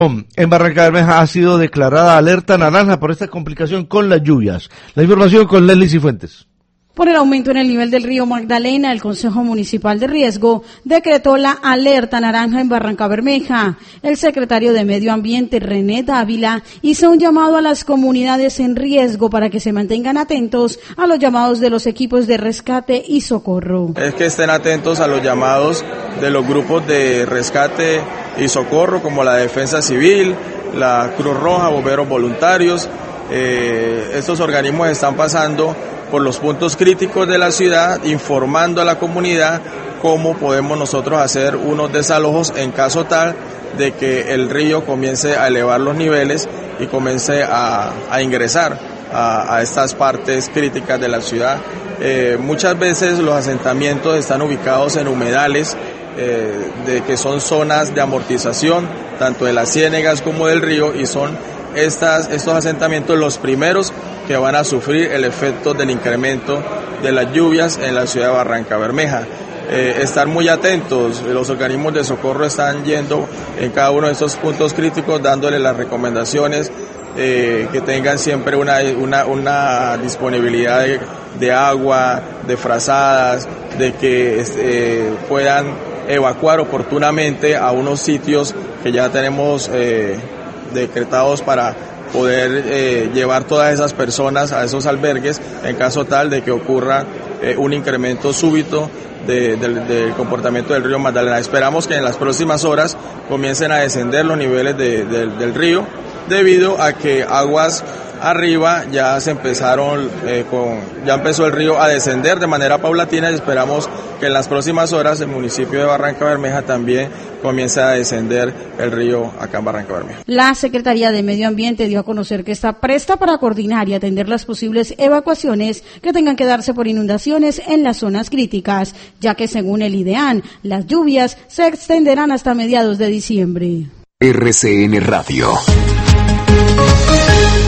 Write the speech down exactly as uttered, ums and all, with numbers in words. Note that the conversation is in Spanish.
En Barrancabermeja ha sido declarada alerta naranja por esta complicación con las lluvias. La información con Leslie Cifuentes. Por el aumento en el nivel del río Magdalena, el Consejo Municipal de Riesgo decretó la alerta naranja en Barrancabermeja. El secretario de Medio Ambiente, René Dávila, hizo un llamado a las comunidades en riesgo para que se mantengan atentos a los llamados de los equipos de rescate y socorro. Es que estén atentos a los llamados de los grupos de rescate y socorro, como la Defensa Civil, la Cruz Roja, bomberos voluntarios. Eh, estos organismos están pasando por los puntos críticos de la ciudad, informando a la comunidad cómo podemos nosotros hacer unos desalojos en caso tal de que el río comience a elevar los niveles y comience a, a ingresar a, a estas partes críticas de la ciudad. Eh, muchas veces los asentamientos están ubicados en humedales, eh, de que son zonas de amortización, tanto de las ciénegas como del río, y son estas, estos asentamientos los primeros que van a sufrir el efecto del incremento de las lluvias en la ciudad de Barrancabermeja. Eh, estar muy atentos, los organismos de socorro están yendo en cada uno de estos puntos críticos, dándole las recomendaciones, eh, que tengan siempre una, una, una disponibilidad de, de agua, de frazadas, de que eh, puedan evacuar oportunamente a unos sitios que ya tenemos eh, decretados para poder eh, llevar todas esas personas a esos albergues en caso tal de que ocurra eh, un incremento súbito de, de, del comportamiento del río Magdalena. Esperamos que en las próximas horas comiencen a descender los niveles de, de, del río, debido a que aguas arriba ya se empezaron eh, con, ya empezó el río a descender de manera paulatina, y esperamos que en las próximas horas el municipio de Barrancabermeja también comience a descender el río acá en Barrancabermeja. La Secretaría de Medio Ambiente dio a conocer que está presta para coordinar y atender las posibles evacuaciones que tengan que darse por inundaciones en las zonas críticas, ya que según el IDEAN, las lluvias se extenderán hasta mediados de diciembre. R C N Radio.